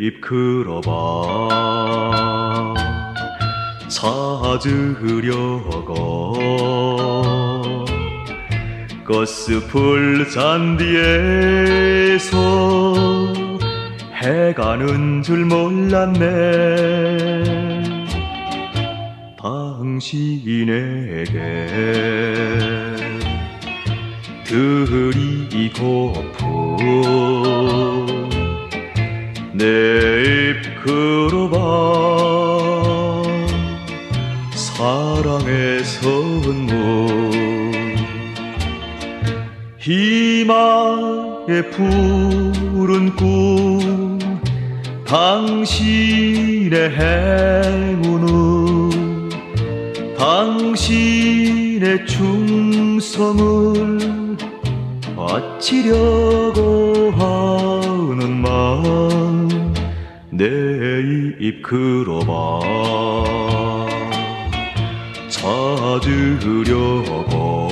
이끌어봐 찾으려고 거스풀 잔디에서 해가는 줄 몰랐네. 당신에게 드리고픈 내 입 끌어봐 사랑의 선물. 희망의 푸른 꿈 당신의 행운을 당신의 충성을 바치려고 하는 마음 내 입 끌어봐 찾으려고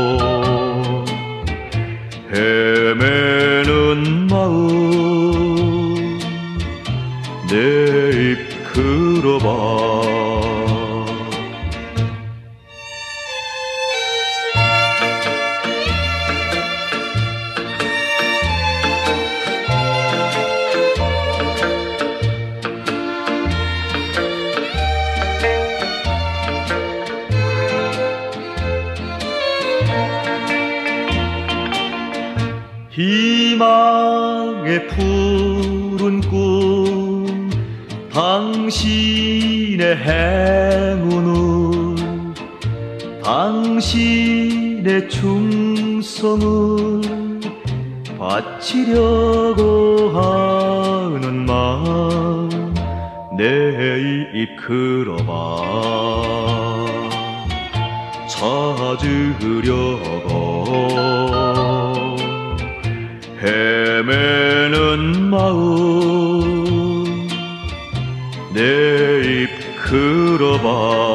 헤매는 마음 내 입 끌어봐. 희망의 푸른 꿈 당신의 행운을 당신의 충성을 바치려고 하는 마음 내 입 끌어봐 찾으려고 헤매는 마음 내 입 끌어봐.